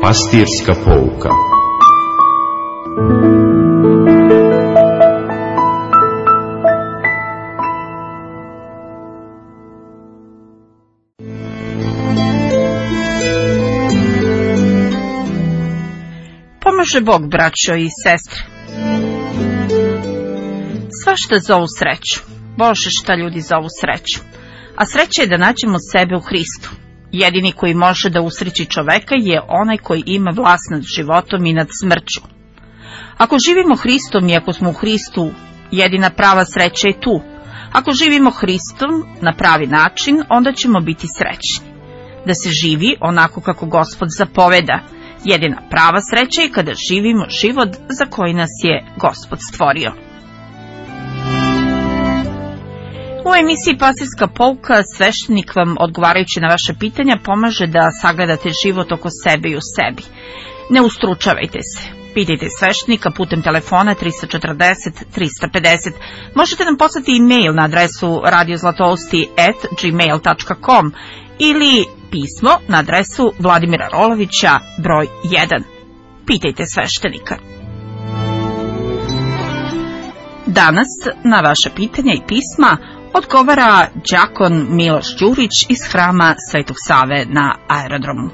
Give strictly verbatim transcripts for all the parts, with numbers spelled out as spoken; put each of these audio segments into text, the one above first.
Pastirska pouka. Pomaže Bog, braćo i sestre. Svašta zovu sreću. Bože, šta ljudi zovu sreću. A sreća je da nađemo sebe u Hristu. Jedini koji može da usreći čoveka je onaj koji ima vlast nad životom i nad smrću. Ako živimo Hristom i ako smo u Hristu, jedina prava sreća je tu. Ako živimo Hristom na pravi način, onda ćemo biti srećni. Da se živi onako kako Gospod zapoveda. Jedina prava sreća je kada živimo život za koji nas je Gospod stvorio. U emisiji Pastirska pouka sveštenik vam, odgovarajući na vaše pitanja, pomaže da sagledate život oko sebe i u sebi. Ne ustručavajte se. Pitajte sveštenika putem telefona tri četrdeset tri pedeset. Možete nam poslati e-mail na adresu radio zlatousti at gmail dot com ili pismo na adresu Vladimira Rolovića, broj jedan. Pitajte sveštenika. Danas na vaše pitanja i pisma odgovara đakon Miloš Đurić iz hrama Svetog Save na aerodromu.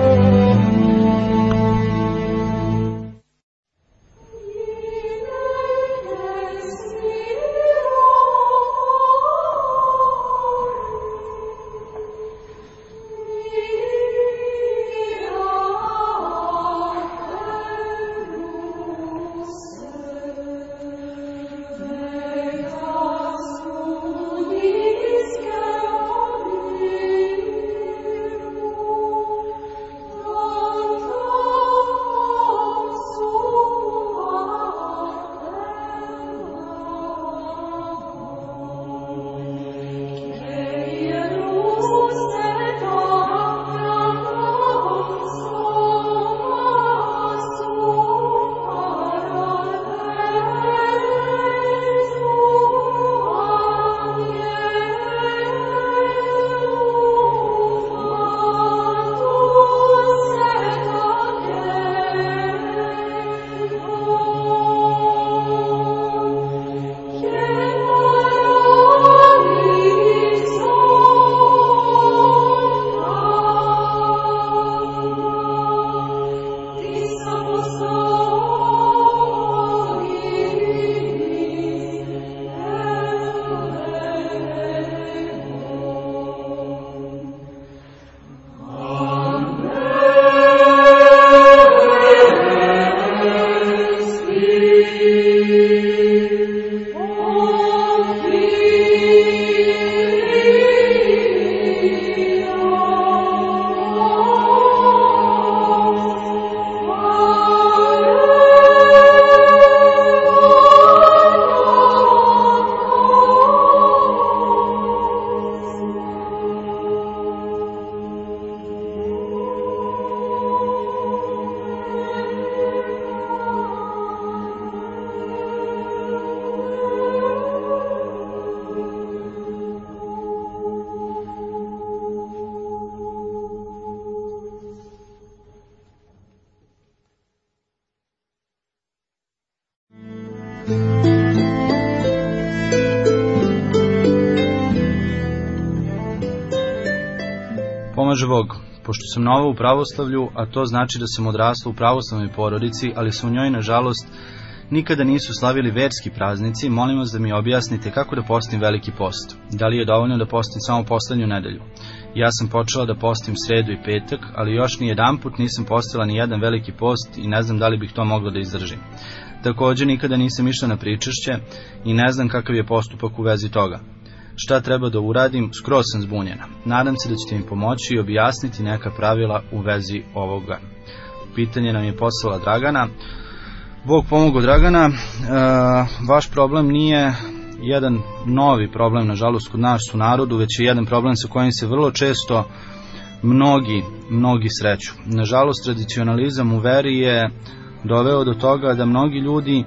Pomaže Bog. Pošto sam nova u pravoslavlju, a to znači da sam odrastao u pravoslavnoj porodici, ali se u njoj, nažalost, nikada nisu slavili verski praznici, molim vas da mi objasnite kako da postim veliki post. Da li je dovoljno da postim samo poslednju nedelju? Ja sam počela da postim sredu i petak, ali još ni jedan put nisam postila ni jedan veliki post i ne znam da li bih to mogla da izdržim. Takođe, nikada nisam išla na pričašće i ne znam kakav je postupak u vezi toga. Šta treba da uradim, skroz sam zbunjena. Nadam se da ćete mi pomoći i objasniti neka pravila u vezi ovoga. Pitanje nam je poslala Dragana. Bog pomogao, Dragana. E, vaš problem nije jedan novi problem, nažalost, kod nas u narodu, već je jedan problem sa kojim se vrlo često mnogi, mnogi sreću. Nažalost, tradicionalizam u veri je doveo do toga da mnogi ljudi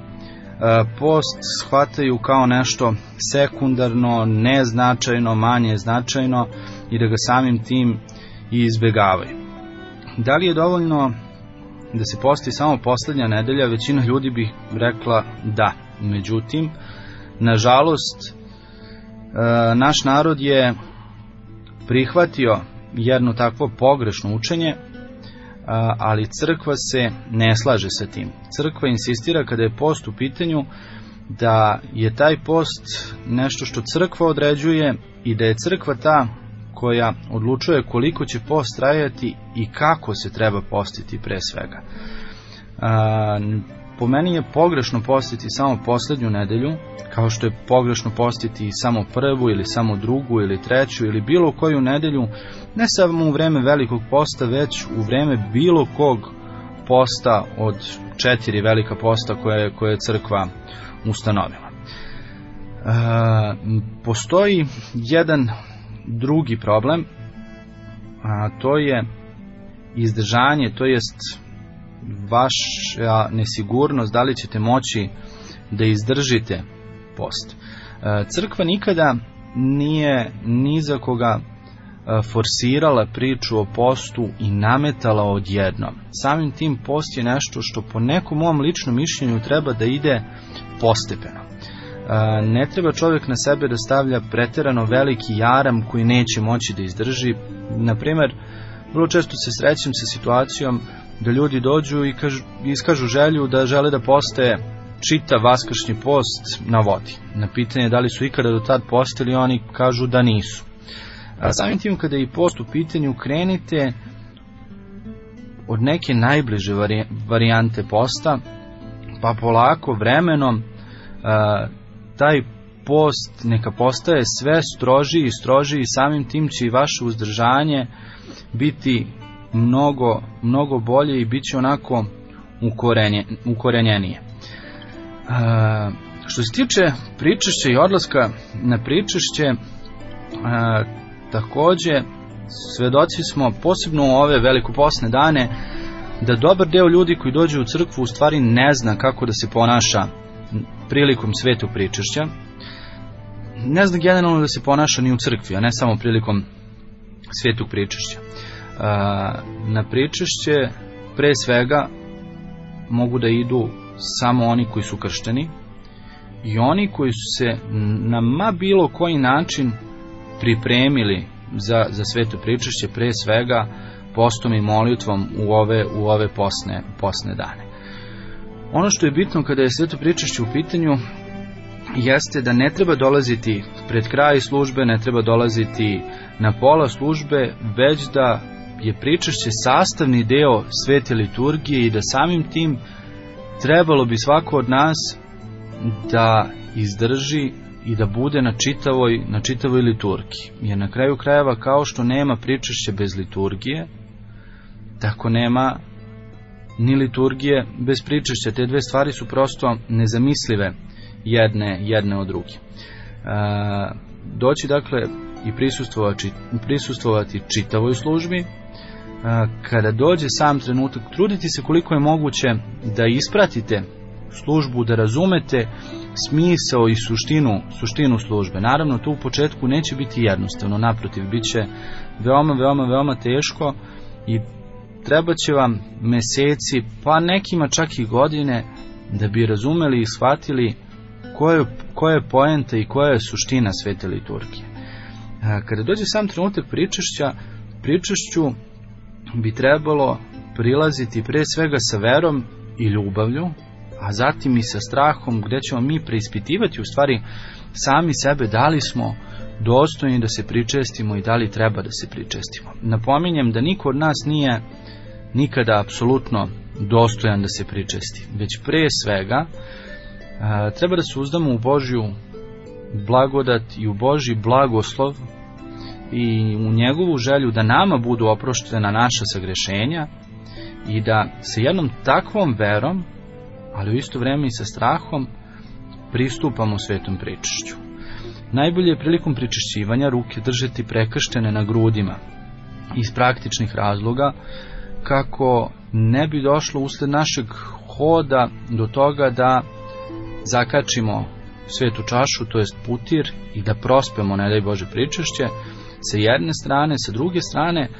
post shvataju kao nešto sekundarno, neznačajno, manje značajno i da ga samim tim i izbegavaju. Da li je dovoljno da se posti samo poslednja nedelja, većina ljudi bi rekla da. Međutim, nažalost, naš narod je prihvatio jedno takvo pogrešno učenje, ali crkva se ne slaže sa tim. Crkva insistira kada je post u pitanju da je taj post nešto što crkva određuje i da je crkva ta koja odlučuje koliko će post trajati i kako se treba postiti pre svega. Po meni je pogrešno postiti samo poslednju nedelju, kao što je pogrešno postiti samo prvu ili samo drugu ili treću ili bilo koju nedelju, ne samo u vreme velikog posta, već u vreme bilo kog posta od četiri velika posta koje, koje je crkva ustanovila. E, postoji jedan drugi problem, a to je izdržanje, to jest vaša nesigurnost da li ćete moći da izdržite post. Crkva nikada nije ni za koga forsirala priču o postu i nametala odjednom. Samim tim post je nešto što po nekom mom ličnom mišljenju treba da ide postepeno. Ne treba čovjek na sebe da stavlja preterano veliki jaram koji neće moći da izdrži. Naprimjer, vrlo često se srećem sa situacijom da ljudi dođu i kažu, iskažu želju da žele da poste čitav vaskršnji post na vodi. Na pitanje da li su ikada do tad postili, oni kažu da nisu. A samim tim kada je i post u pitanju, krenite od neke najbliže varijante posta, pa polako vremenom a, taj post neka postaje sve strožiji i strožiji i samim tim će i vaše uzdržanje biti mnogo, mnogo bolje i bit će onako ukorenje, ukorenjenije. A, što se tiče pričešća i odlaska na pričešće, a, takođe svedoci smo, posebno u ove velikoposne dane, da dobar deo ljudi koji dođe u crkvu u stvari ne zna kako da se ponaša prilikom svetog pričešća. Ne zna generalno da se ponaša ni u crkvi, a ne samo prilikom svetog pričešća. Na pričešće pre svega mogu da idu samo oni koji su kršteni i oni koji su se na ma bilo koji način pripremili za, za sveto pričešće, pre svega postom i molitvom u ove, u ove posne, posne dane. Ono što je bitno kada je sveto pričešće u pitanju jeste da ne treba dolaziti pred kraj službe, ne treba dolaziti na pola službe, već da je pričešće sastavni deo svete liturgije i da samim tim trebalo bi svako od nas da izdrži i da bude na čitavoj, na čitavoj liturgiji. Jer na kraju krajeva, kao što nema pričešće bez liturgije, tako nema ni liturgije bez pričešća. Te dve stvari su prosto nezamislive jedne, jedne od druge. E, doći dakle i prisustvovati, prisustvovati čitavoj službi, e, kada dođe sam trenutak, truditi se koliko je moguće da ispratite službu, da razumete smisao i suštinu, suštinu službe. Naravno, to u početku neće biti jednostavno, naprotiv, bit će veoma, veoma, veoma teško i treba će vam meseci, pa nekima čak i godine, da bi razumeli i shvatili koja je, koja je poenta i koja je suština svete liturgije. Kada dođe sam trenutak pričešća, pričešću bi trebalo prilaziti pre svega sa verom i ljubavlju, a zatim i sa strahom, gde ćemo mi preispitivati u stvari sami sebe, da li smo dostojni da se pričestimo i da li treba da se pričestimo. Napominjem da niko od nas nije nikada apsolutno dostojan da se pričesti, već pre svega a, treba da se uzdamo u Božju blagodat i u Božji blagoslov i u njegovu želju da nama budu oproštena naša sagrešenja i da sa jednom takvom verom, ali u isto vreme i sa strahom, pristupamo svetom pričešću. Najbolje je prilikom pričešćivanja ruke držati prekrštene na grudima iz praktičnih razloga, kako ne bi došlo usled našeg hoda do toga da zakačimo svetu čašu, to jest putir, i da prospemo, ne daj Bože, pričešće sa jedne strane, sa druge strane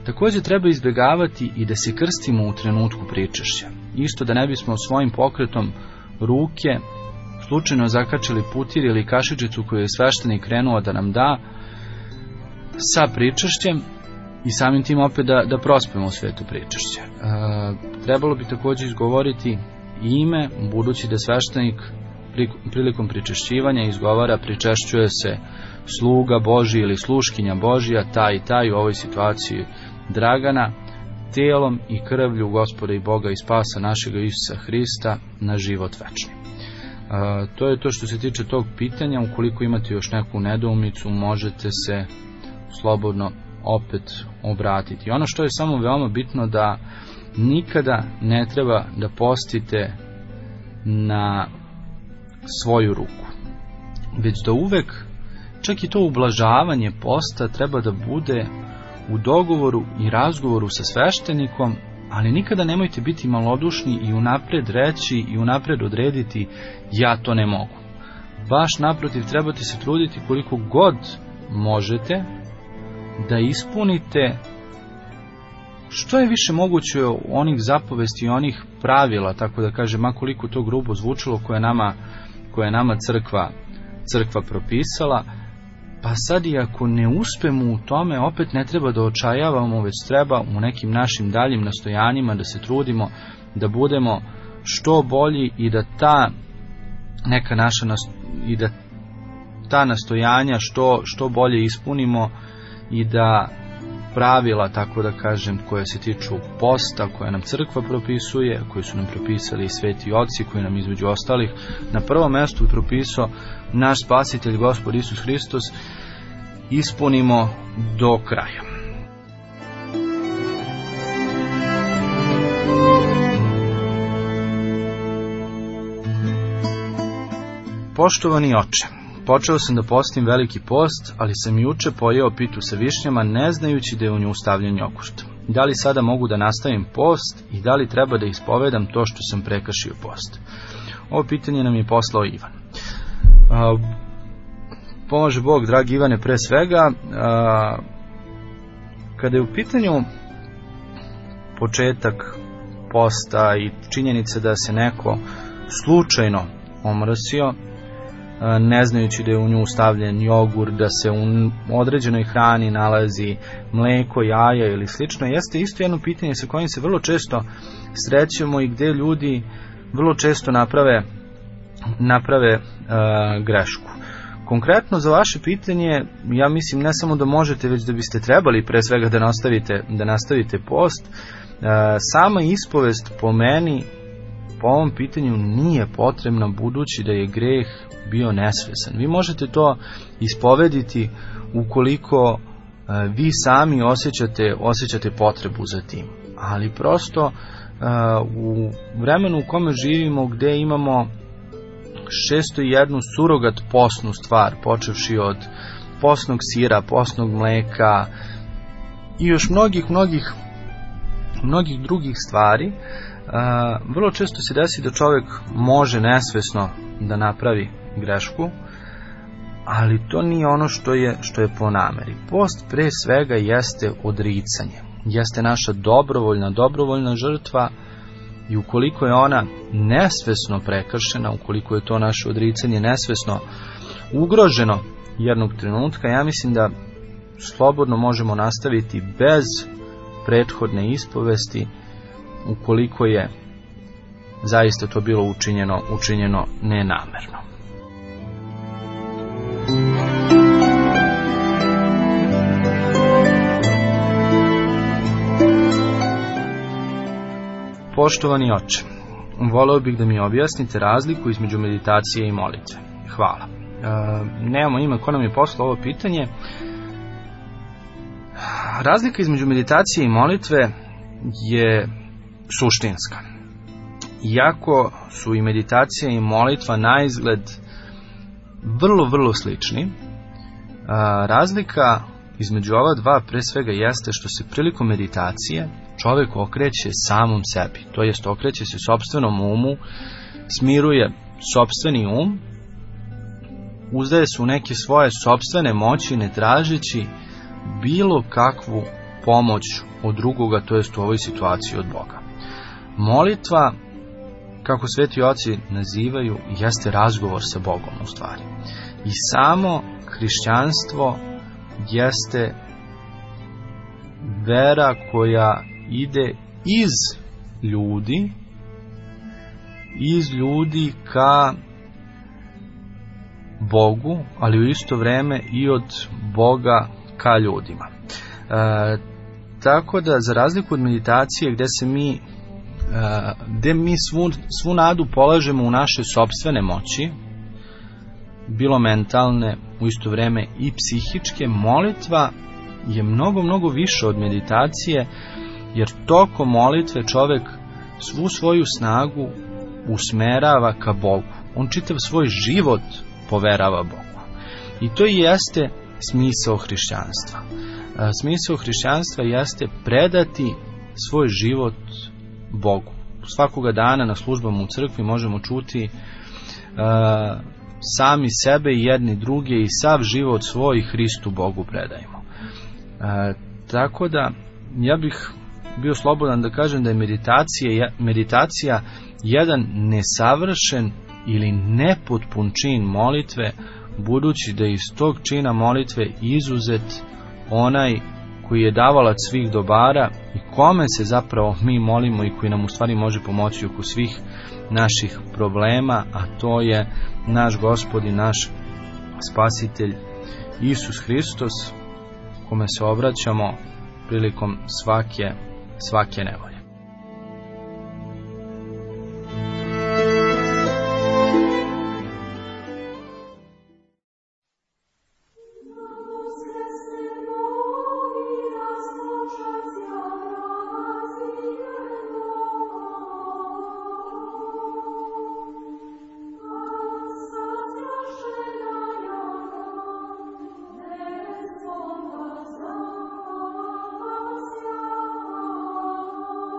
Također treba izbjegavati i da se krstimo u trenutku pričešća. Isto da ne bismo svojim pokretom ruke slučajno zakačili putir ili kašičicu koju je sveštenik krenuo da nam da sa pričešćem i samim tim opet da, da prospemo svetu pričešće. E, trebalo bi također izgovoriti ime, budući da sveštenik prilikom pričešćivanja izgovara pričešćuje se sluga Božji ili sluškinja Božja, taj i taj, u ovoj situaciji Dragana, telom i krvlju Gospoda i Boga i spasa našega Isusa Hrista na život večni. E, to je to što se tiče tog pitanja. Ukoliko imate još neku nedoumicu, možete se slobodno opet obratiti. Ono što je samo veoma bitno, da nikada ne treba da postite na svoju ruku, već da uvek, čak i to ublažavanje posta treba da bude u dogovoru i razgovoru sa sveštenikom, ali nikada nemojte biti malodušni i unapred reći i unapred odrediti ja to ne mogu. Baš naprotiv, trebate se truditi koliko god možete da ispunite što je više moguće onih zapovesti i onih pravila, tako da kažem, makoliko to grubo zvučilo, koje nama, koje nama crkva, crkva propisala. Pa sad i ako ne uspemo u tome, opet ne treba da očajavamo, već treba u nekim našim daljim nastojanjima da se trudimo da budemo što bolji i da ta neka naša i da ta nastojanja što, što bolje ispunimo i da pravila, tako da kažem, koje se tiču posta, koje nam crkva propisuje, koje su nam propisali i sveti oci, koji nam između ostalih na prvom mjestu propisao naš spasitelj Gospod Isus Hristos, ispunimo do kraja. Poštovani oče, počeo sam da postim veliki post, ali sam juče pojeo pitu sa višnjama, ne znajući da je u nju stavljen jogurt. Da li sada mogu da nastavim post i da li treba da ispovedam to što sam prekršio post? Ovo pitanje nam je poslao Ivan. Uh, Pomože Bog, dragi Ivane, pre svega. Uh, kada je u pitanju početak posta i činjenica da se neko slučajno omrsio, ne znajući da je u nju stavljen jogurt, da se u određenoj hrani nalazi mleko, jaja ili slično, jeste isto jedno pitanje sa kojim se vrlo često srećemo i gdje ljudi vrlo često naprave, naprave uh, grešku. Konkretno za vaše pitanje, ja mislim ne samo da možete, već da biste trebali pre svega da nastavite, da nastavite post. Uh, sama ispovest po meni po ovom pitanju nije potrebna, budući da je greh bio nesvestan. Vi možete to ispovediti ukoliko uh, vi sami osjećate, osjećate potrebu za tim. Ali prosto uh, u vremenu u kome živimo, gdje imamo šesto jednu surogat posnu stvar, počevši od posnog sira, posnog mleka i još mnogih, mnogih, mnogih drugih stvari, uh, vrlo često se desi da čovjek može nesvesno da napravi grešku, ali to nije ono što je, što je po nameri. Post pre svega jeste odricanje, jeste naša dobrovoljna, dobrovoljna žrtva, i ukoliko je ona nesvesno prekršena, ukoliko je to naše odricanje nesvesno ugroženo jednog trenutka, ja mislim da slobodno možemo nastaviti bez prethodne ispovesti, ukoliko je zaista to bilo učinjeno, učinjeno nenamerno. Poštovani oče, voleo bih da mi objasnite razliku između meditacije i molitve. Hvala. E, nemamo ime ko nam je poslao ovo pitanje. Razlika između meditacije i molitve je suštinska. Iako su i meditacija i molitva na izgled vrlo, vrlo slični, razlika između ova dva pre svega jeste što se prilikom meditacije čovjek okreće samom sebi, to jest okreće se sopstvenom umu, smiruje sopstveni um, uzdaje se u neke svoje sopstvene moći, ne tražeći bilo kakvu pomoć od drugoga, to jest u ovoj situaciji od Boga. Molitva, kako sveti oci nazivaju, jeste razgovor sa Bogom u stvari. I samo hrišćanstvo jeste vera koja ide iz ljudi, iz ljudi ka Bogu, ali u isto vreme i od Boga ka ljudima. E, tako da, za razliku od meditacije gde se mi e, gde mi svu, svu nadu polažemo u naše sopstvene moći, bilo mentalne, u isto vreme i psihičke, molitva je mnogo, mnogo više od meditacije, jer tokom molitve čovek svu svoju snagu usmerava ka Bogu. On čitav svoj život poverava Bogu. I to i jeste smisao hrišćanstva. Smisao hrišćanstva jeste predati svoj život Bogu. Svakoga dana na službama u crkvi možemo čuti uh, sami sebe i jedni druge i sav život svoj Hristu Bogu predajemo. Uh, tako da ja bih bio slobodan da kažem da je meditacija, meditacija jedan nesavršen ili nepotpun čin molitve, budući da iz tog čina molitve izuzet onaj koji je davalac svih dobara i kome se zapravo mi molimo i koji nam u stvari može pomoći oko svih naših problema, a to je naš Gospod i naš Spasitelj Isus Hristos, kome se obraćamo prilikom svake, svake nevolje. Oh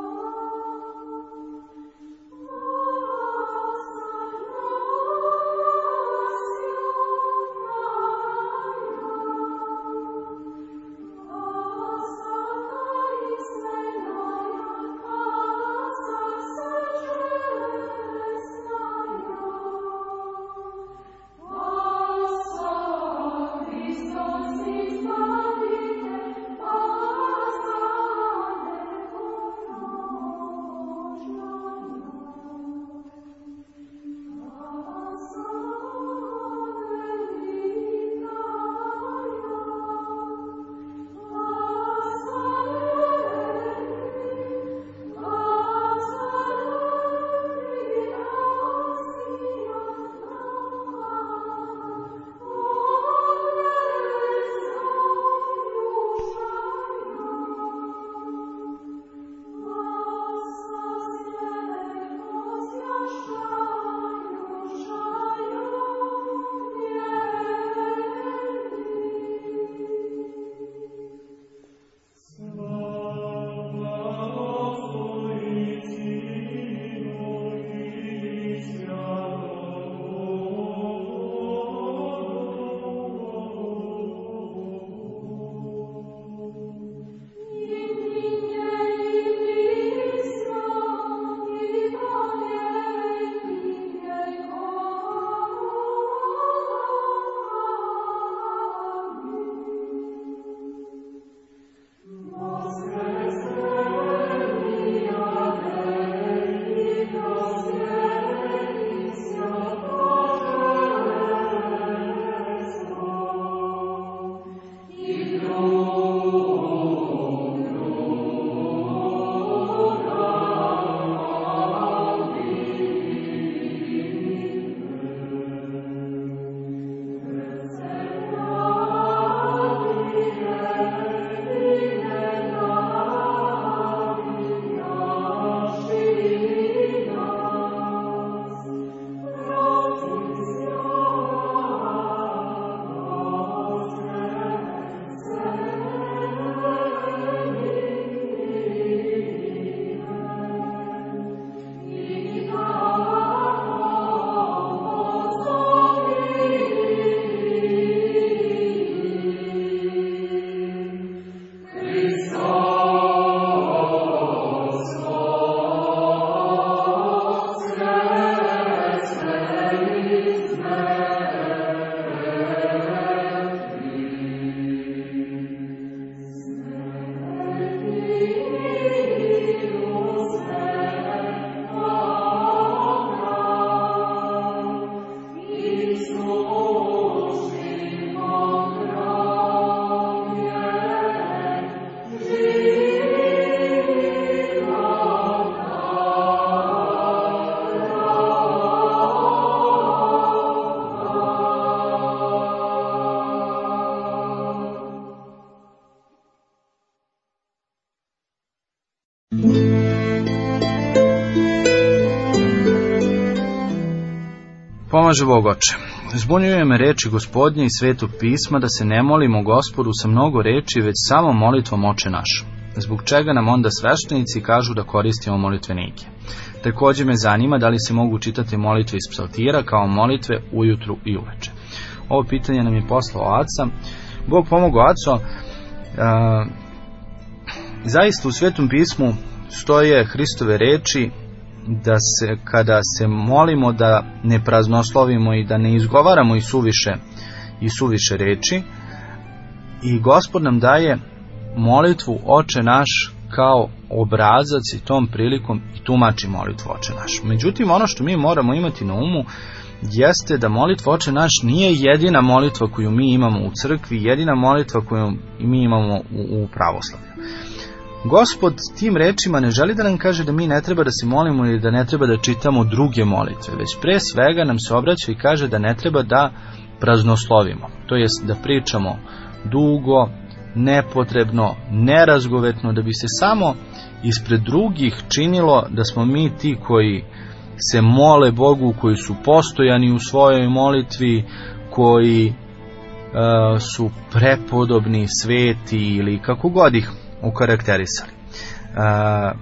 Pomaže Bog, Oče. Zbunjuje me reči Gospodnje i Svetog pisma da se ne molimo Gospodu sa mnogo reči, već samo molitvom Oče naš. Zbog čega nam onda sveštenici kažu da koristimo molitvenike. Također me zanima da li se mogu čitati molitve iz psaltira kao molitve ujutru i uveče. Ovo pitanje nam je poslao Aca. Bog pomogao, Aco. A, zaista u Svetom pismu stoje Hristove reči da se, kada se molimo, da ne praznoslovimo i da ne izgovaramo i suviše, i suviše reči. I Gospod nam daje molitvu Oče naš kao obrazac i tom prilikom i tumači molitvu Oče naš. Međutim, ono što mi moramo imati na umu jeste da molitva Oče naš nije jedina molitva koju mi imamo u crkvi, jedina molitva koju mi imamo u, u pravoslavlju. Gospod tim rečima ne želi da nam kaže da mi ne treba da se molimo ili da ne treba da čitamo druge molitve, već pre svega nam se obraća i kaže da ne treba da praznoslovimo, to jest da pričamo dugo, nepotrebno, nerazgovetno, da bi se samo ispred drugih činilo da smo mi ti koji se mole Bogu, koji su postojani u svojoj molitvi, koji uh, su prepodobni, sveti ili kako god ih okarakterisali. Uh,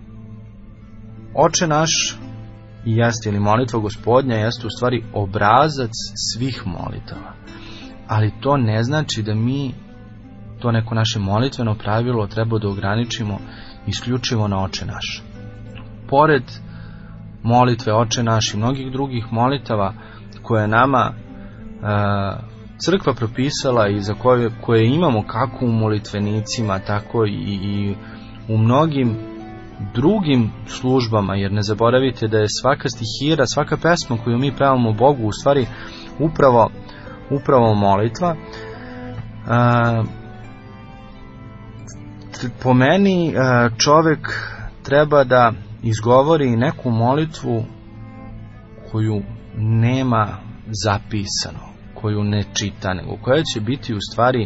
Oče naš jeste, ili molitva Gospodnja jeste u stvari obrazac svih molitava, ali to ne znači da mi to neko naše molitveno pravilo treba da ograničimo isključivo na Oče naš. Pored molitve Oče naš i mnogih drugih molitava koje nama uh, crkva propisala i za koje, koje imamo kako u molitvenicima, tako i, i u mnogim drugim službama, jer ne zaboravite da je svaka stihira, svaka pesma koju mi pevamo Bogu u stvari upravo, upravo molitva. Uh, po meni uh, čovek treba da izgovori neku molitvu koju nema zapisano, koju ne čita, nego koja će biti u stvari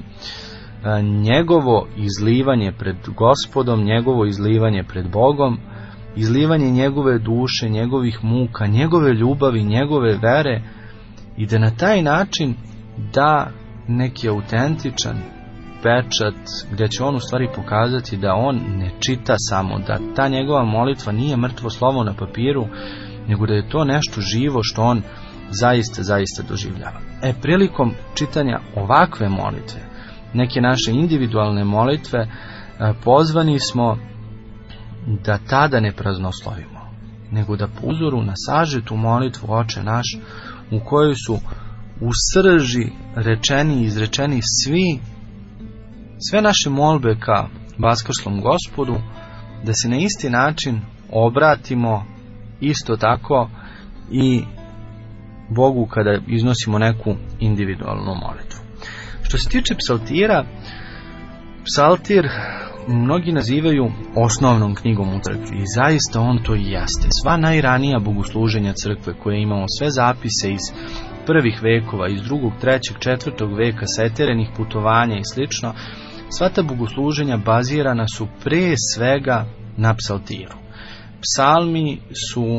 njegovo izlivanje pred Gospodom, njegovo izlivanje pred Bogom, izlivanje njegove duše, njegovih muka, njegove ljubavi, njegove vere, i da na taj način da neki autentičan pečat gdje će on u stvari pokazati da on ne čita samo, da ta njegova molitva nije mrtvo slovo na papiru, nego da je to nešto živo što on zaista, zaista doživljava. E, prilikom čitanja ovakve molitve, neke naše individualne molitve, pozvani smo da tada ne praznoslovimo, nego da po uzoru na sažetu molitvu Oče naš, u kojoj su u srži rečeni i izrečeni svi, sve naše molbe ka vaskrslom Gospodu, da se na isti način obratimo isto tako i Bogu kada iznosimo neku individualnu molitvu. Što se tiče psaltira, psaltir mnogi nazivaju osnovnom knjigom u crkvi i zaista on to i jeste. Sva najranija bogosluženja crkve koje imamo, sve zapise iz prvih vekova, iz drugog, trećeg, četvrtog veka, seterenih putovanja i slično, sva ta bogosluženja bazirana su pre svega na psaltiru. Psalmi su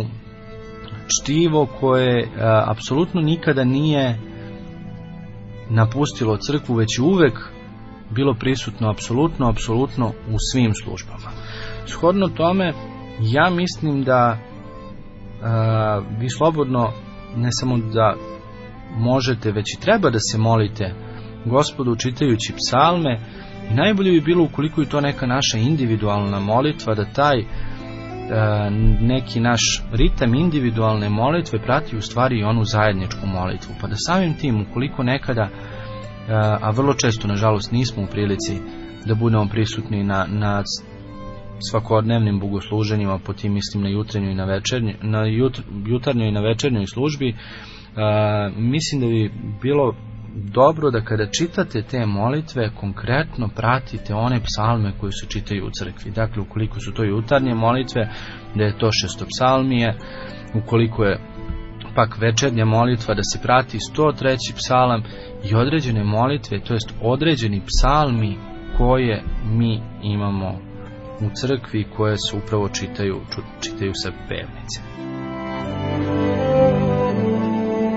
čtivo koje a, apsolutno nikada nije napustilo crkvu, već je uvek bilo prisutno apsolutno, apsolutno u svim službama. Shodno tome, ja mislim da a, vi slobodno ne samo da možete, već i treba da se molite Gospodu čitajući psalme, i najbolje bi bilo ukoliko je to neka naša individualna molitva, da taj neki naš ritam individualne molitve prati u stvari i onu zajedničku molitvu, pa da samim tim, ukoliko nekada, a vrlo često nažalost nismo u prilici da budemo prisutni na, na svakodnevnim bogosluženjima, po tim mislim na jutrenjoj i na večernjoj, na jut, jutarnjoj i na večernjoj službi, a, mislim da bi bilo dobro da kada čitate te molitve konkretno pratite one psalme koji se čitaju u crkvi. Dakle, ukoliko su to jutarnje molitve, da je to šestopsalmije, ukoliko je pak večernja molitva, da se prati sto treći psalam i određene molitve, to jest određeni psalmi koje mi imamo u crkvi, koje se upravo čitaju, čitaju sa pevnice.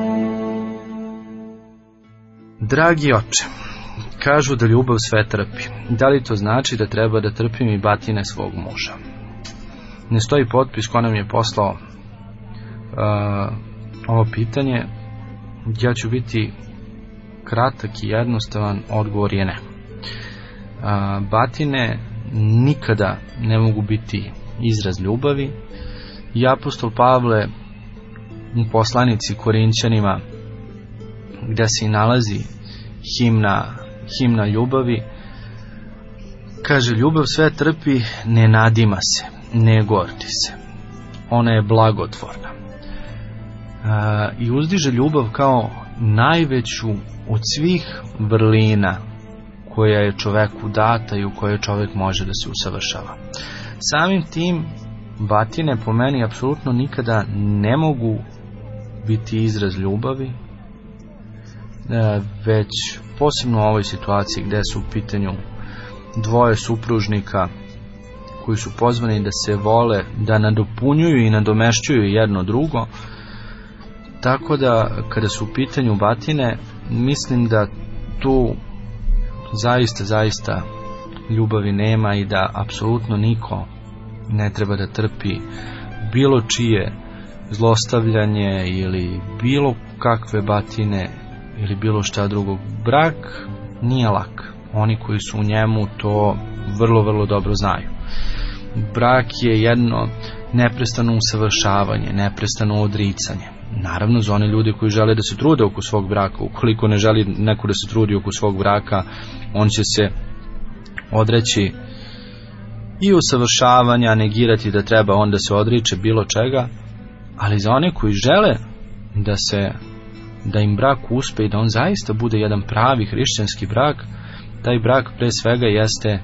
Dragi oče, kažu da ljubav sve trpi. Da li to znači da treba da trpim i batine svog muža? Ne stoji potpis ko nam je poslao uh, ovo pitanje. Ja ću biti kratak i jednostavan, odgovor je ne. Uh, batine nikada ne mogu biti izraz ljubavi. I apostol Pavle u poslanici Korinćanima, gde se i nalazi himna, himna ljubavi, kaže: ljubav sve trpi, ne nadima se, ne gordi se, ona je blagotvorna. E, i uzdiže ljubav kao najveću od svih vrlina koja je čoveku data i u kojoj čovek može da se usavršava. Samim tim, batine po meni apsolutno nikada ne mogu biti izraz ljubavi, već posebno u ovoj situaciji gde su u pitanju dvoje supružnika koji su pozvani da se vole, da nadopunjuju i nadomešćuju jedno drugo. Tako da kada su u pitanju batine, mislim da tu zaista, zaista ljubavi nema i da apsolutno niko ne treba da trpi bilo čije zlostavljanje ili bilo kakve batine ili bilo šta drugo. Brak nije lak. Oni koji su u njemu to vrlo, vrlo dobro znaju. Brak je jedno neprestano usavršavanje, neprestano odricanje. Naravno, za one ljudi koji žele da se trude oko svog braka. Ukoliko ne želi neko da se trudi oko svog braka, on će se odreći i usavršavanja, negirati da treba on da se odriče bilo čega. Ali za one koji žele da se da im brak uspe i da on zaista bude jedan pravi hrišćanski brak, taj brak pre svega jeste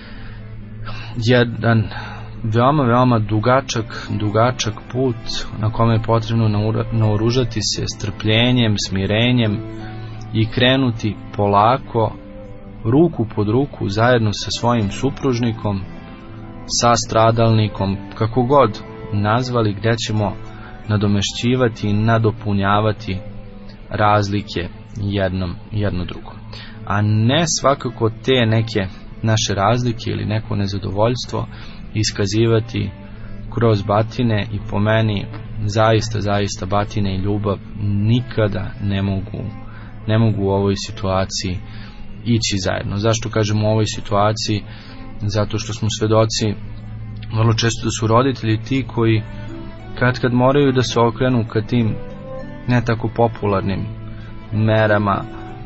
jedan veoma, veoma dugačak, dugačak put na kome je potrebno naoružati se strpljenjem, smirenjem i krenuti polako, ruku pod ruku, zajedno sa svojim supružnikom, sa stradalnikom, kako god nazvali, gdje ćemo nadomešćivati i nadopunjavati razlike jednom jedno drugom. A ne svakako te neke naše razlike ili neko nezadovoljstvo iskazivati kroz batine. I po meni zaista, zaista batine i ljubav nikada ne mogu, ne mogu u ovoj situaciji ići zajedno. Zašto kažem u ovoj situaciji? Zato što smo svedoci vrlo često da su roditelji ti koji kad kad moraju da se okrenu ka tim ne tako popularnim merama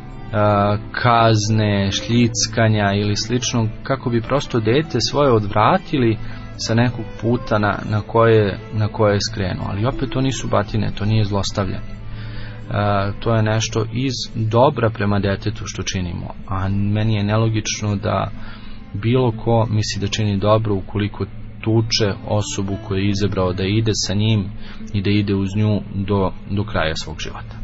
kazne, šljickanja ili slično, kako bi prosto dete svoje odvratili sa nekog puta na, na, koje, na koje je skrenuo. Ali opet to nisu batine, to nije zlostavljanje. To je nešto iz dobra prema detetu što činimo. A meni je nelogično da bilo ko misli da čini dobro ukoliko tuče osobu koju je izabrao da ide sa njim i da ide uz nju do, do kraja svog života.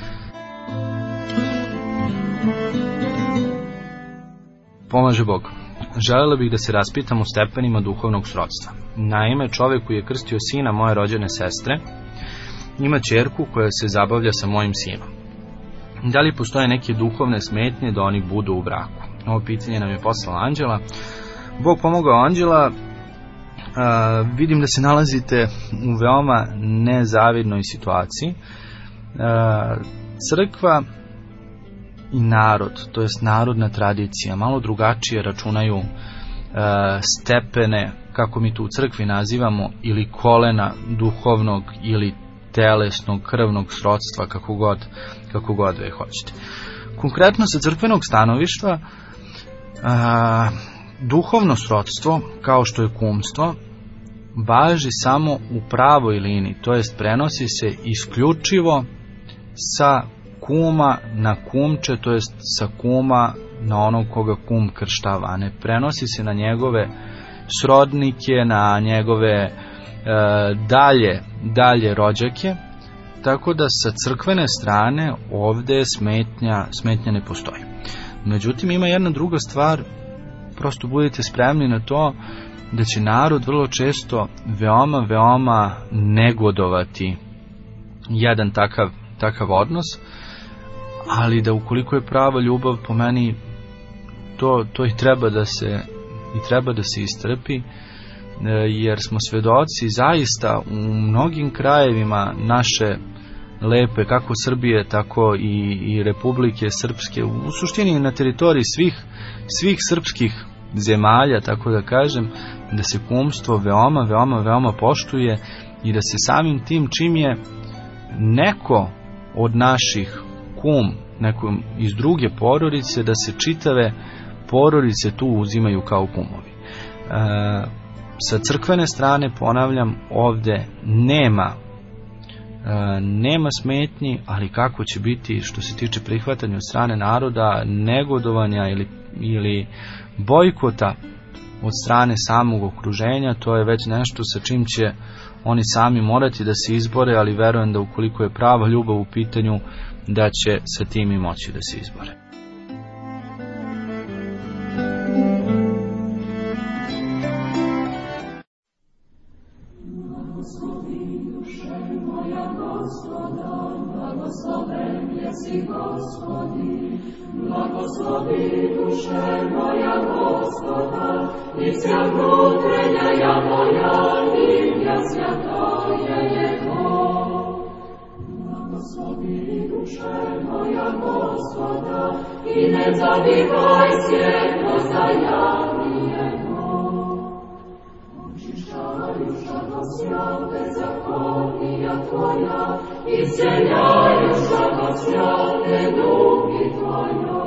Pomaže Bog. Želela bih da se raspitam o stepenima duhovnog srodstva. Naime, čovjek koji je krstio sina moje rođene sestre ima ćerku koja se zabavlja sa mojim sinom. Da li postoje neke duhovne smetnje da oni budu u braku? Ovo pitanje nam je poslala Anđela. Bog pomogao Anđela. Uh, vidim da se nalazite u veoma nezavidnoj situaciji. Uh, crkva i narod, to jest narodna tradicija, malo drugačije računaju uh, stepene, kako mi tu u crkvi nazivamo, ili kolena duhovnog ili telesnog, krvnog srodstva, kako god, kako god ve hoćete. Konkretno sa crkvenog stanovišta, uh, duhovno srodstvo, kao što je kumstvo, važi samo u pravoj liniji, to jest prenosi se isključivo sa kuma na kumče, to jest sa kuma na onog koga kum krštava, a ne prenosi se na njegove srodnike, na njegove e, dalje, dalje rođake, tako da sa crkvene strane ovde smetnja, smetnja ne postoji. Međutim, ima jedna druga stvar, prosto budite spremni na to da će narod vrlo često veoma, veoma negodovati jedan takav, takav odnos, ali da ukoliko je prava ljubav, po meni to, to i treba da se i treba da se istrpi, jer smo svedoci zaista u mnogim krajevima naše lepe, kako Srbije, tako i, i Republike Srpske, u suštini na teritoriji svih, svih srpskih zemalja, tako da kažem, da se kumstvo veoma, veoma, veoma poštuje i da se samim tim, čim je neko od naših kum, neko iz druge porodice, da se čitave porodice tu uzimaju kao kumovi. E, sa crkvene strane, ponavljam, ovde nema e, nema smetnji, ali kako će biti što se tiče prihvatanja od strane naroda, negodovanja ili, ili bojkota od strane samog okruženja, to je već nešto sa čim će oni sami morati da se izbore, ali verujem da ukoliko je prava ljubav u pitanju, da će sa tim i moći da se izbore. Blagoslovi duše moja Gospoda, i vся внутрення я моя, имя святое Его. Благослови душе моя Господа, и не забивай свет воздаяние Его. Очищающа во святе закония Твоя, и вселяюща во святе духи Твоя.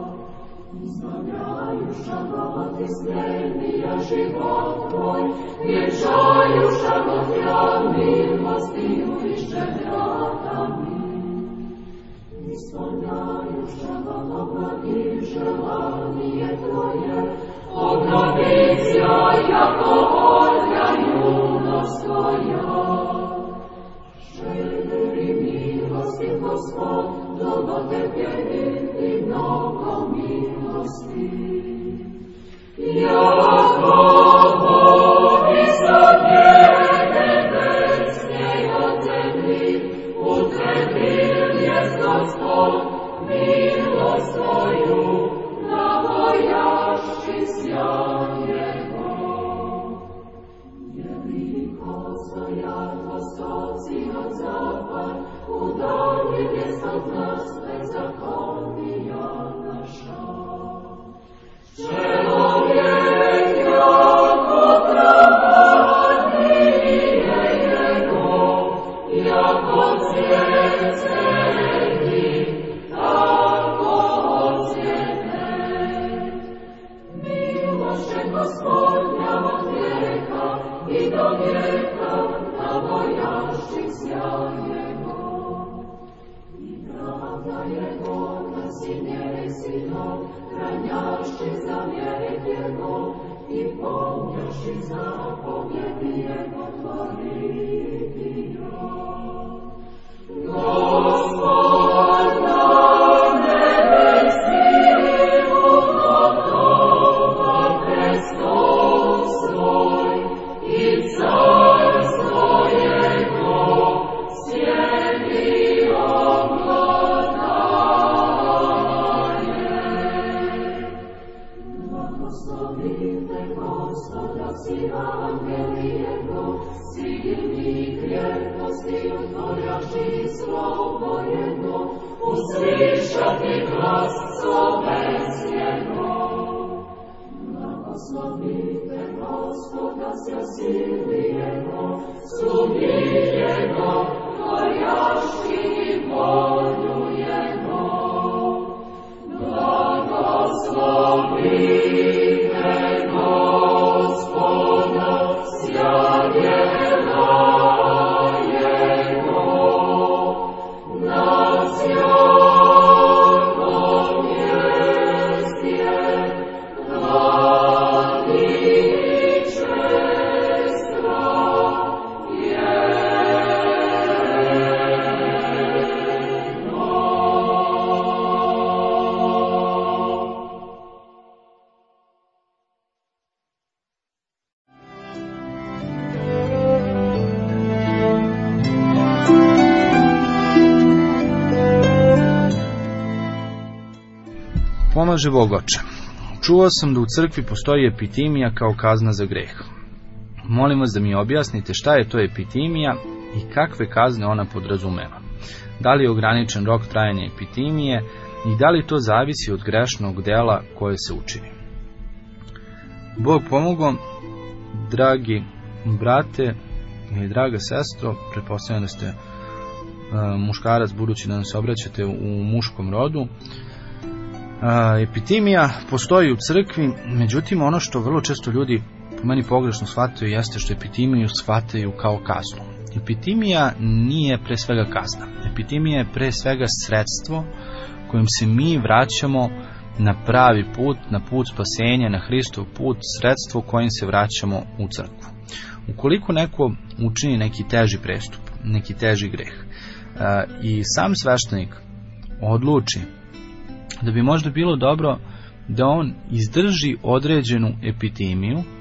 От истления живот Твой, венчающего Тебя милостью и щедротами, исполняющего благих желание Твое, обновися, яко ольга юношская. Щедрый милости Господь, долготерпелив и много милости. Яко Бог высоте небесней от земли, утвердил есть Господь милость Твою, на боящихся Его. Велико стоят востоки от запад, удалит есть от нас беззакония наша. Человек, яко проводнее Его, яко цвет цветит, тако цветет. Милость Господня от века и до века на боящихся Его. И правда Его на сильнее сильно, хранящих завет Его и помнящих заповеди Его творит Его. Господь на небеси уготовал престол свой и царство Его всеми обладает. Благословите Господа все ангели Его, сильни крепости, творящие слово Его, услышат и глас словес Его. Благословите Господа все силы Его, слуги Его, творящие волю Его. Благословите Господа вся дела Его, на всяком месте владычество Его. Pomaže Bog oče. Čuo sam da u crkvi postoji epitimija kao kazna za greh. Molim vas da mi objasnite šta je to epitimija i kakve kazne ona podrazumeva. Da li je ograničen rok trajanja epitimije i da li to zavisi od grešnog dela koje se učini. Bog pomogao, dragi brate ili draga sestro, pretpostavljam da ste uh, muškarac, budući da nam se obraćate u muškom rodu. Uh, epitimija postoji u crkvi, međutim ono što vrlo često ljudi po meni pogrešno shvataju jeste što epitimiju shvataju kao kaznu. Epitimija nije pre svega kazna. Epitimija je pre svega sredstvo kojim se mi vraćamo na pravi put, na put spasenja, na Hristov put, sredstvo kojim se vraćamo u crkvu. Ukoliko neko učini neki teži prestup, neki teži greh uh, i sam sveštenik odluči da bi možda bilo dobro da on izdrži određenu epitimiju, uh,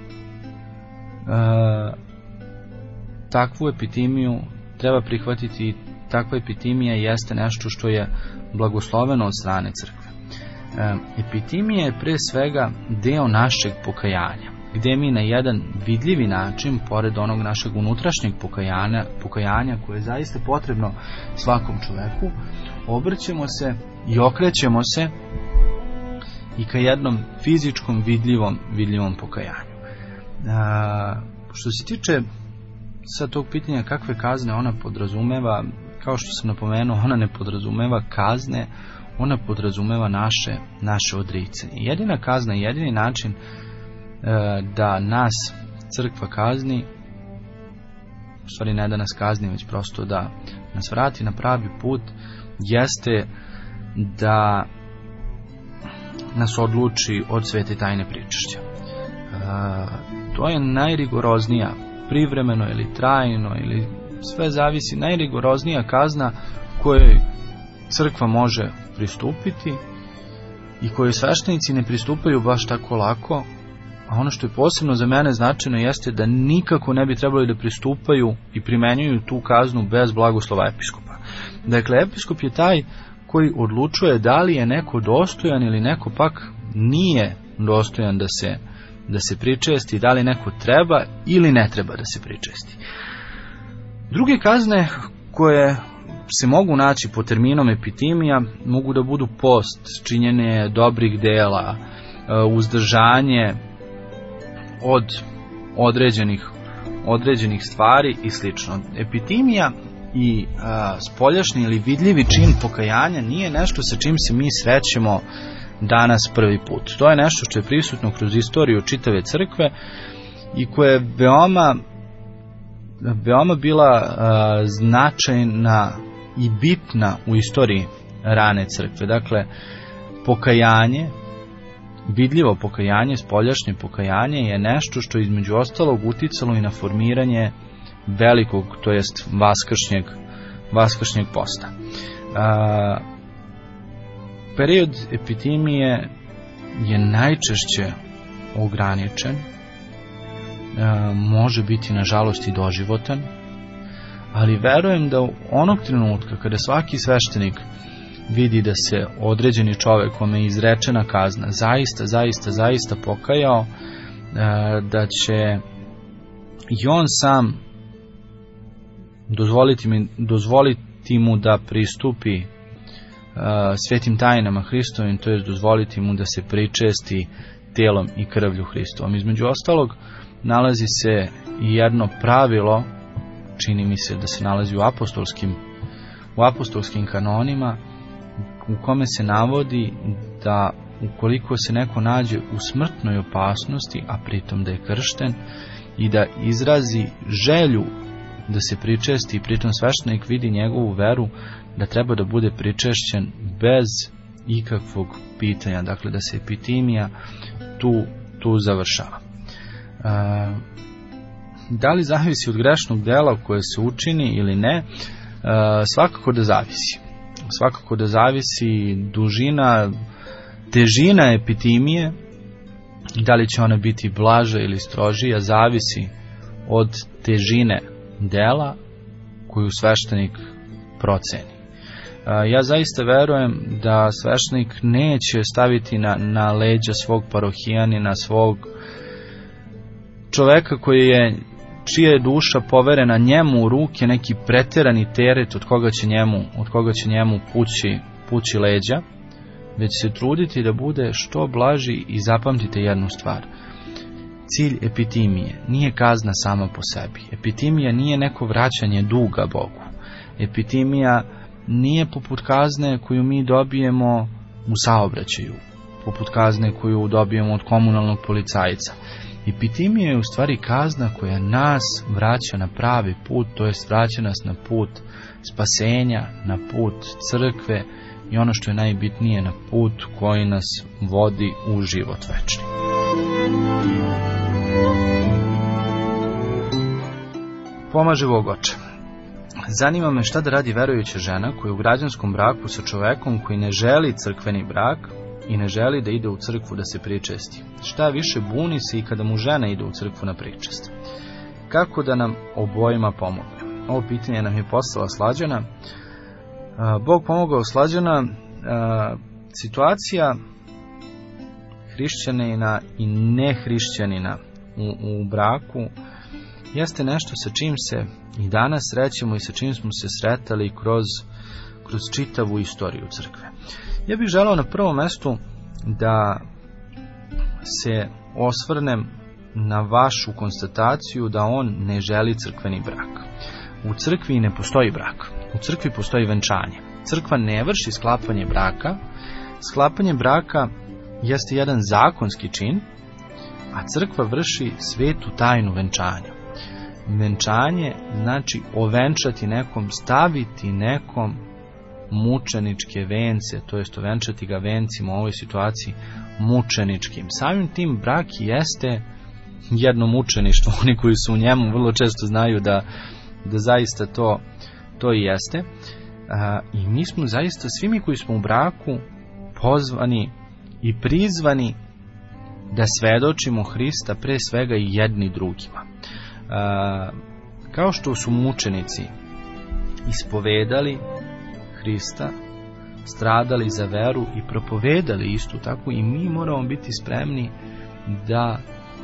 takvu epitimiju treba prihvatiti. Takva epitimija jeste nešto što je blagosloveno od strane crkve. Uh, epitimija je pre svega deo našeg pokajanja, gde mi na jedan vidljivi način, pored onog našeg unutrašnjeg pokajanja, pokajanja koje je zaista potrebno svakom čoveku, obrćemo se i okrećemo se i ka jednom fizičkom vidljivom, vidljivom pokajanju. A, što se tiče sad tog pitanja kakve kazne ona podrazumeva, kao što sam napomenuo, ona ne podrazumeva kazne, ona podrazumeva naše, naše odricanje. Jedina kazna, jedini način da nas crkva kazni, u stvari ne da nas kazni, već prosto da nas vrati na pravi put, jeste da nas odluči od svete tajne pričešća. To je najrigoroznija, privremeno ili trajno, ili sve zavisi, najrigoroznija kazna kojoj crkva može pristupiti i kojoj sveštenici ne pristupaju baš tako lako. A ono što je posebno za mene značajno jeste da nikako ne bi trebali da pristupaju i primenjuju tu kaznu bez blagoslova episkopa. Dakle, episkop je taj koji odlučuje da li je neko dostojan ili neko pak nije dostojan da se, da se pričesti, da li neko treba ili ne treba da se pričesti. Druge kazne koje se mogu naći pod terminom epitimija mogu da budu post, činjenje dobrih dela, uzdržanje od određenih, određenih stvari i slično. Epitimija i a, spoljašnji ili vidljivi čin pokajanja nije nešto sa čim se mi srećemo danas prvi put. To je nešto što je prisutno kroz istoriju čitave crkve i koje je veoma, veoma bila a, značajna i bitna u istoriji rane crkve. Dakle, pokajanje, vidljivo pokajanje, spoljašnje pokajanje je nešto što je između ostalog uticalo i na formiranje velikog, to jest vaskršnjeg, vaskršnjeg posta. A, period epitimije je najčešće ograničen, a, može biti nažalost i doživotan, ali verujem da u onog trenutka kada svaki sveštenik vidi da se određeni čovjek kome je izrečena kazna zaista, zaista, zaista pokajao, da će i on sam dozvoliti, mi, dozvoliti mu da pristupi svetim tajnama Hristovim, to jest dozvoliti mu da se pričesti tijelom i krvlju Hristovom. Između ostalog nalazi se i jedno pravilo, čini mi se da se nalazi u apostolskim, u apostolskim kanonima, u kome se navodi da ukoliko se neko nađe u smrtnoj opasnosti, a pritom da je kršten, i da izrazi želju da se pričesti i pritom sveštenik vidi njegovu veru, da treba da bude pričešćen bez ikakvog pitanja, dakle da se epitimija tu, tu završava. E, da li zavisi od grešnog dela koje se učini ili ne? E, svakako da zavisi. Svakako da zavisi dužina, težina epitimije, da li će ona biti blaža ili strožija, zavisi od težine dela koju sveštenik proceni. Ja zaista verujem da sveštenik neće staviti na, na leđa svog parohijanina, svog čoveka koji je, čija je duša poverena njemu u ruke, neki pretjerani teret od koga će njemu, od koga će njemu pući, pući leđa, već se truditi da bude što blaži. I zapamtite jednu stvar: cilj epitimije nije kazna sama po sebi. Epitimija nije neko vraćanje duga Bogu. Epitimija nije poput kazne koju mi dobijemo u saobraćaju, poput kazne koju dobijemo od komunalnog policajca. Epitimija je u stvari kazna koja nas vraća na pravi put, to jest vraća nas na put spasenja, na put crkve i ono što je najbitnije, na put koji nas vodi u život večni. Pomaže Bog oče. Zanima me šta da radi verujuća žena koja je u građanskom braku sa čovekom koji ne želi crkveni brak i ne želi da ide u crkvu da se pričesti. Šta više, buni se i kada mu žena ide u crkvu na pričest. Kako da nam obojima pomogne? Ovo pitanje nam je poslala Slađana. Bog pomogao Slađana. Situacija hrišćanina i nehrišćanina u, u braku jeste nešto sa čim se i danas srećemo i sa čim smo se sretali kroz, kroz čitavu istoriju crkve. Ja bih želeo na prvom mestu da se osvrnem na vašu konstataciju da on ne želi crkveni brak. U crkvi ne postoji brak. U crkvi postoji venčanje. Crkva ne vrši sklapanje braka. Sklapanje braka jeste jedan zakonski čin, a crkva vrši svetu tajnu venčanja. Venčanje znači ovenčati nekom, staviti nekom mučeničke vence, to jest ovenčati ga vencima, u ovoj situaciji mučeničkim. Samim tim brak jeste jedno mučeništvo. Oni koji su u njemu vrlo često znaju da, da zaista to, to i jeste. A, i mi smo zaista, svi mi koji smo u braku, pozvani i prizvani da svedočimo Hrista pre svega i jedni drugima. A, kao što su mučenici ispovedali Hrista, stradali za veru i propovedali istu, tako i mi moramo biti spremni da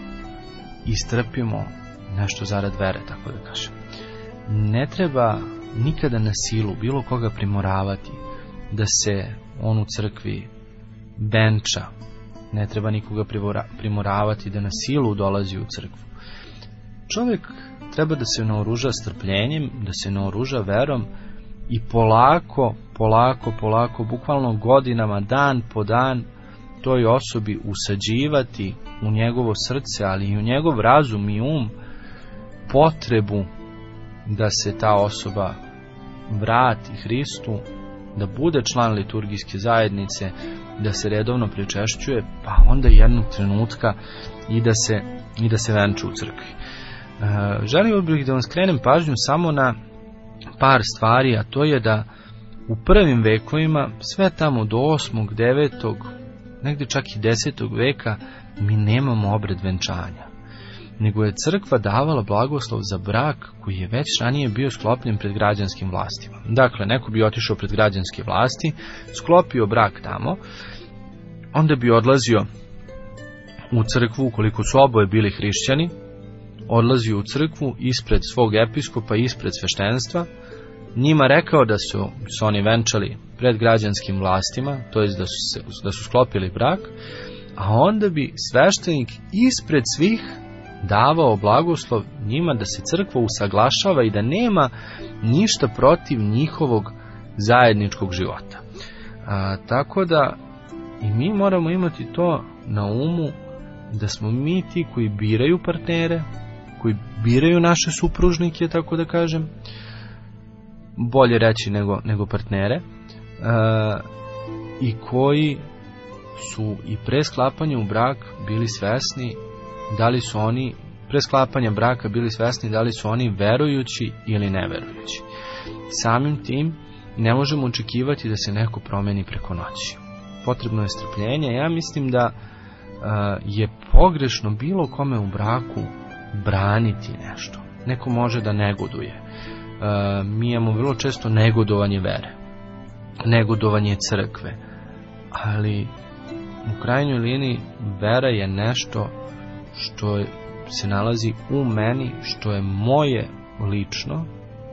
istrpimo nešto zarad vere, tako da kažem. Ne treba nikada na silu bilo koga primoravati da se on u crkvi venča. Ne treba nikoga primoravati da na silu dolazi u crkvu. Čovjek treba da se naoruža strpljenjem, da se naoruža verom i polako, polako, polako, bukvalno godinama, dan po dan, toj osobi usađivati u njegovo srce, ali i u njegov razum i um, potrebu da se ta osoba vrati Hristu, da bude član liturgijske zajednice, da se redovno pričešćuje, pa onda jednog trenutka i da se, i da se venča u crkvi. E, želio bih da vam skrenem pažnju samo na par stvari, a to je da u prvim vekovima, sve tamo do osmog, devetog, negdje čak i desetog veka, mi nemamo obred venčanja, nego je crkva davala blagoslov za brak koji je već ranije bio sklopljen pred građanskim vlastima. Dakle, neko bi otišao pred građanske vlasti, sklopio brak tamo, onda bi odlazio u crkvu, ukoliko su oboje bili hrišćani, odlazio u crkvu ispred svog episkopa, ispred sveštenstva, njima rekao da su se oni venčali pred građanskim vlastima, to jest da su, se, da su sklopili brak, a onda bi sveštenik ispred svih davao blagoslov njima da se crkva usaglašava i da nema ništa protiv njihovog zajedničkog života. A, tako da i mi moramo imati to na umu, da smo mi ti koji biraju partnere, koji biraju naše supružnike, tako da kažem, bolje reći nego, nego partnere, a, i koji su i pre sklapanja u brak bili svesni da li su oni, pre sklapanja braka bili svesni da li su oni verujući ili neverujući. Samim tim ne možemo očekivati da se neko promeni preko noći. Potrebno je strpljenje. Ja mislim da a, je pogrešno bilo kome u braku braniti nešto. Neko može da negoduje. A, mi imamo vrlo često negodovanje vere. negodovanje crkve. Ali u krajnjoj liniji vera je nešto što se nalazi u meni, što je moje lično,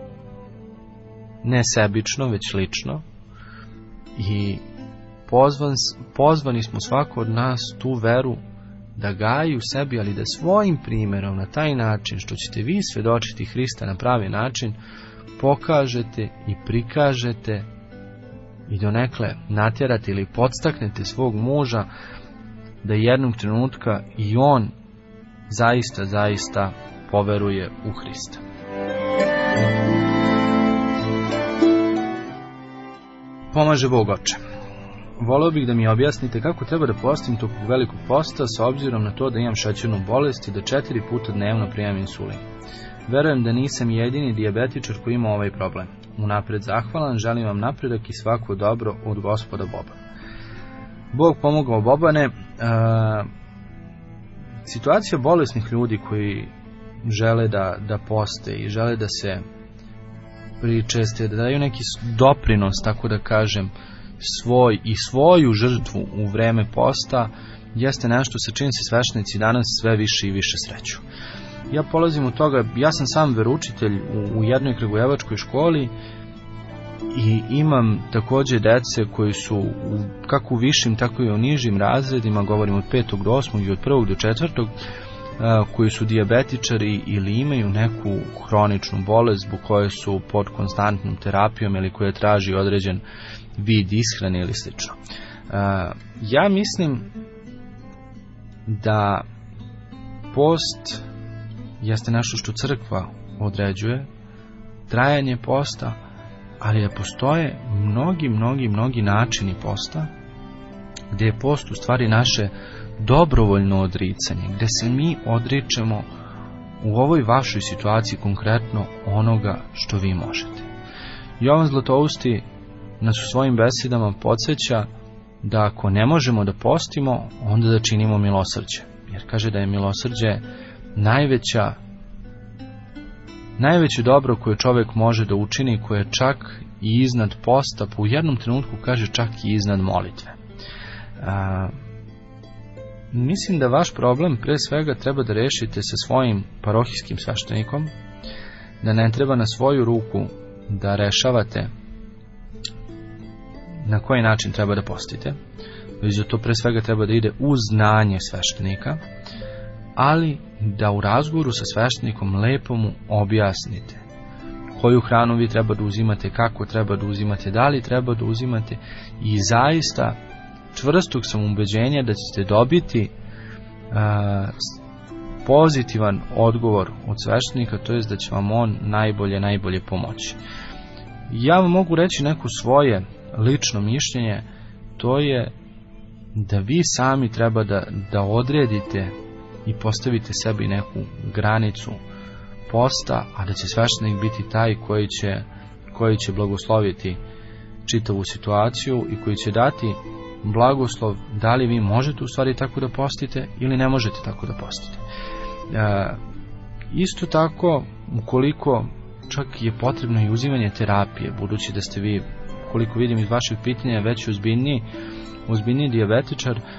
ne sebično, već lično, i pozvan, pozvani smo svako od nas tu veru da gaji u sebi, ali da svojim primjerom, na taj način što ćete vi svedočiti Hrista na pravi način, pokažete i prikažete i donekle natjerate ili podstaknete svog muža da jednog trenutka i on zaista, zaista poveruje u Hrista. Pomaže Bog Oče. Voleo bih da mi objasnite kako treba da postim tokom velikog posta, s obzirom na to da imam šećernu bolest i da četiri puta dnevno primam insulin. Verujem da nisam jedini dijabetičar koji ima ovaj problem. Unapred zahvalan, želim vam napredak i svako dobro od Gospoda Boba. Bog pomogao Bobane. E, situacija bolesnih ljudi koji žele da, da poste i žele da se pričeste, da daju neki doprinos, tako da kažem, svoj i svoju žrtvu u vreme posta, jeste nešto sa čim se sveštenici danas sve više i više sreću. Ja polazim od toga, ja sam sam veroučitelj u, u jednoj kragujevačkoj školi i imam također dece koji su u, kako u višim, tako i u nižim razredima, govorim od petog do osmog i od prvog do četvrtog, koji su dijabetičari ili imaju neku hroničnu bolest zbog koje su pod konstantnom terapijom ili koje traži određen vid ishrane ili slično. Ja mislim da post jeste nešto što crkva određuje, trajanje posta, ali da postoje mnogi, mnogi, mnogi načini posta, gdje je post u stvari naše dobrovoljno odricanje, gdje se mi odričemo u ovoj vašoj situaciji konkretno onoga što vi možete. Jovan Zlatousti nas u svojim besedama podsjeća da ako ne možemo da postimo, onda da činimo milosrđe. Jer kaže da je milosrđe najveća, najveće dobro koje čovjek može da učini, koje je čak i iznad posta, pa u jednom trenutku kaže čak i iznad molitve. A, mislim da vaš problem pre svega treba da rešite sa svojim parohijskim sveštenikom, da ne treba na svoju ruku da rešavate na koji način treba da postite, već da to pre svega treba da ide uz znanje sveštenika, ali da u razgovoru sa sveštenikom lepo mu objasnite koju hranu vi treba da uzimate, kako treba da uzimate, da li treba da uzimate, i zaista čvrstog sam ubeđenja da ćete dobiti a, pozitivan odgovor od sveštenika, to jest da će vam on najbolje, najbolje pomoći. Ja vam mogu reći neko svoje lično mišljenje, to je da vi sami treba da, da odredite i postavite sebi neku granicu posta, a da će sveštenik biti taj koji će, koji će blagosloviti čitavu situaciju i koji će dati blagoslov da li vi možete u stvari tako da postite ili ne možete tako da postite. E, isto tako, ukoliko čak je potrebno i uzimanje terapije, budući da ste vi, koliko vidim iz vašeg pitanja, već ozbiljniji, ozbiljniji dijabetičar, e,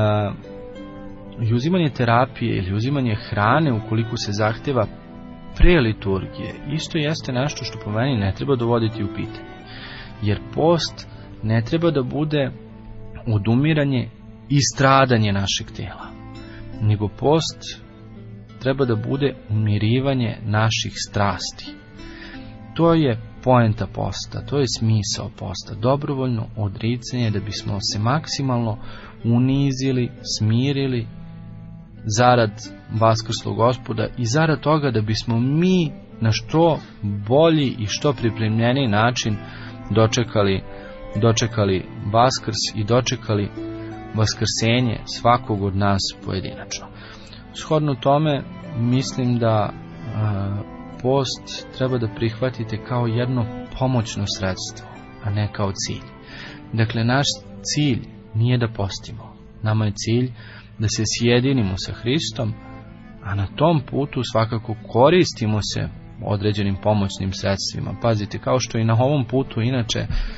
i uzimanje terapije ili uzimanje hrane ukoliko se zahtjeva pre liturgije, isto jeste nešto što po meni ne treba dovoditi u pitanje. Jer post ne treba da bude odumiranje i stradanje našeg tijela, nego post treba da bude umirivanje naših strasti. To je poenta posta, to je smisao posta, dobrovoljno odricanje da bismo se maksimalno unizili, smirili zarad vaskrslog Gospoda i zarad toga da bismo mi na što bolji i što pripremljeniji način dočekali, dočekali vaskrs i dočekali vaskrsenje svakog od nas pojedinačno. Shodno tome, mislim da a, post treba da prihvatite kao jedno pomoćno sredstvo, a ne kao cilj. Dakle, naš cilj nije da postimo. Nama je cilj da se sjedinimo sa Hristom, a na tom putu svakako koristimo se određenim pomoćnim sredstvima. Pazite, kao što i na ovom putu inače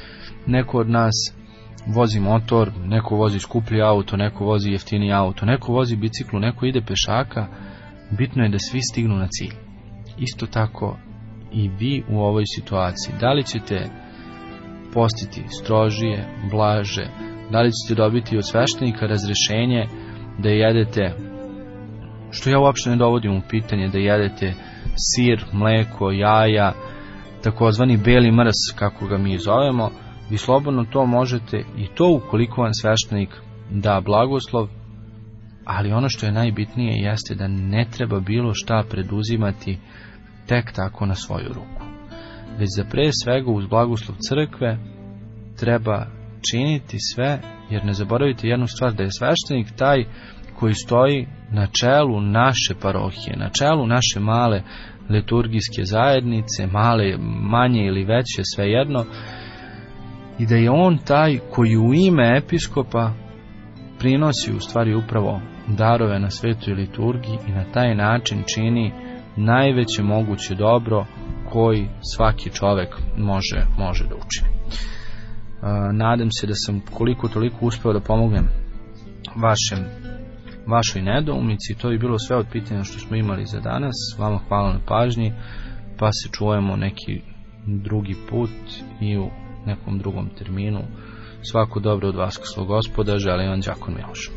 neko od nas vozi motor, neko vozi skuplji auto, neko vozi jeftiniji auto, neko vozi biciklu, neko ide pešaka, bitno je da svi stignu na cilj. Isto tako i vi u ovoj situaciji. Da li ćete postiti strožije, blaže, da li ćete dobiti od sveštenika razrešenje da jedete, što ja uopšte ne dovodim u pitanje, da jedete sir, mleko, jaja, takozvani beli mrs, kako ga mi zovemo, vi slobodno to možete, i to ukoliko vam sveštenik da blagoslov, ali ono što je najbitnije jeste da ne treba bilo šta preduzimati tek tako na svoju ruku. Već za pre svega uz blagoslov crkve treba činiti sve, jer ne zaboravite jednu stvar, da je sveštenik taj koji stoji na čelu naše parohije, na čelu naše male liturgijske zajednice, male, manje ili veće, svejedno, i da je on taj koji u ime episkopa prinosi u stvari upravo darove na svetoj liturgiji i na taj način čini najveće moguće dobro koji svaki čovek može, može da učini. Nadam se da sam koliko toliko uspeo da pomognem vašem, vašoj nedoumici. To je bilo sve od pitanja što smo imali za danas. Vama hvala na pažnji, pa se čujemo neki drugi put i u nekom drugom terminu. Svako dobro od Vaskrslog Gospoda, želim vam đakon Miloš.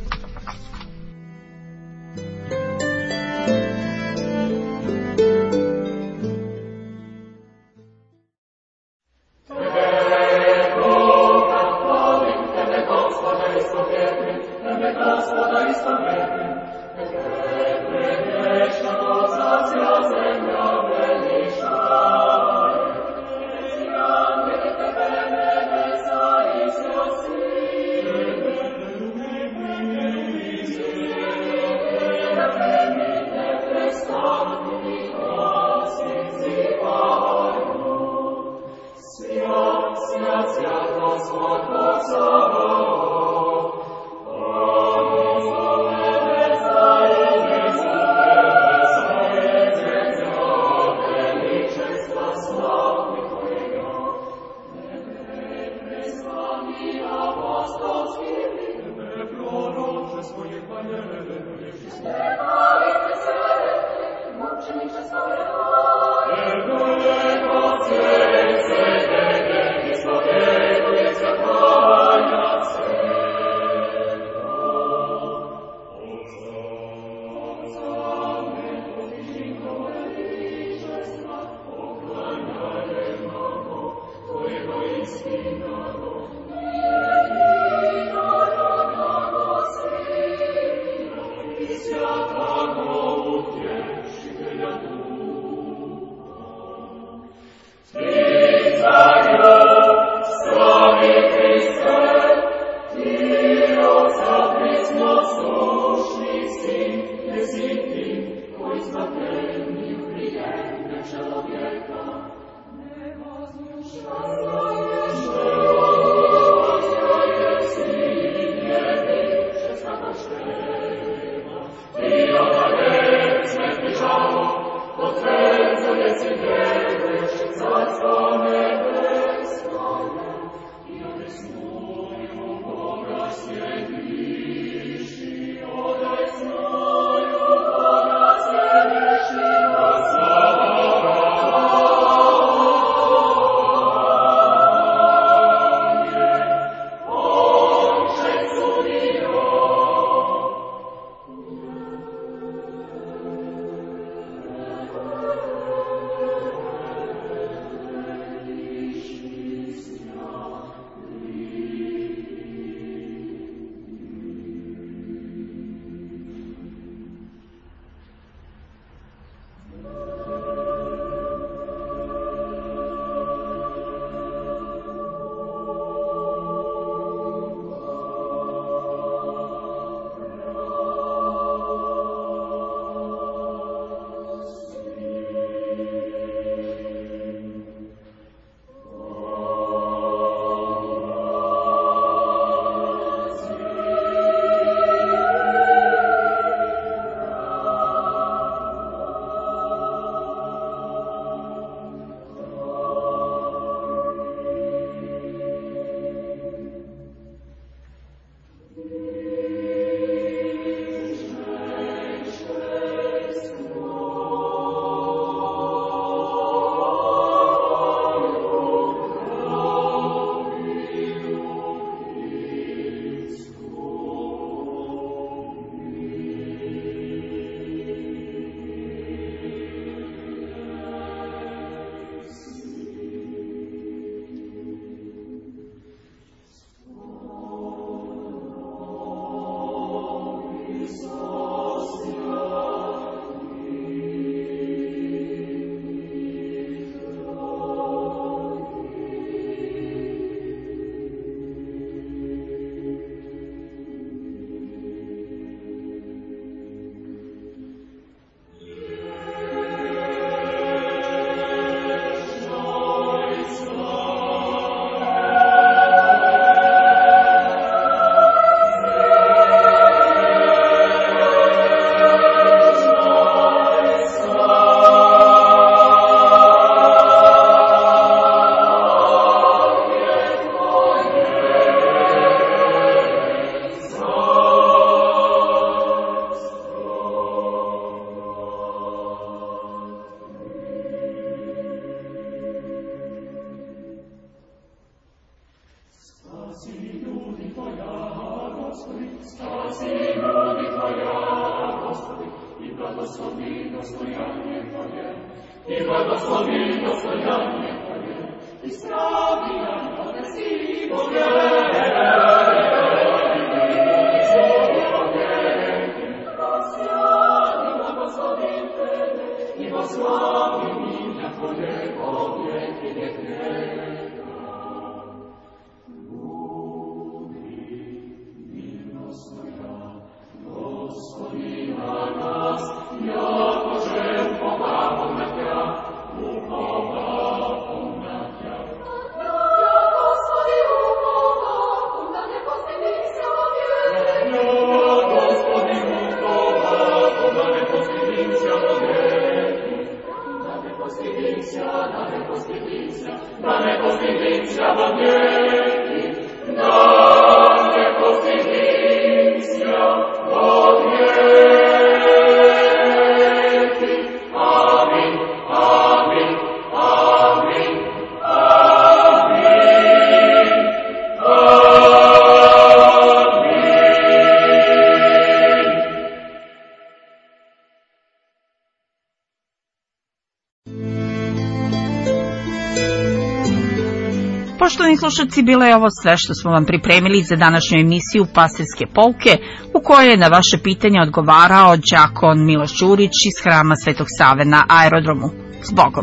Poštovani slušalci, bilo je ovo sve što smo vam pripremili za današnju emisiju Pastirske pouke, u kojoj je na vaše pitanje odgovarao đakon Miloš Đurić iz Hrama Svetog Save na aerodromu. S Bogom!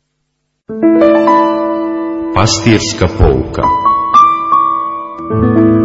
Pastirska pouka.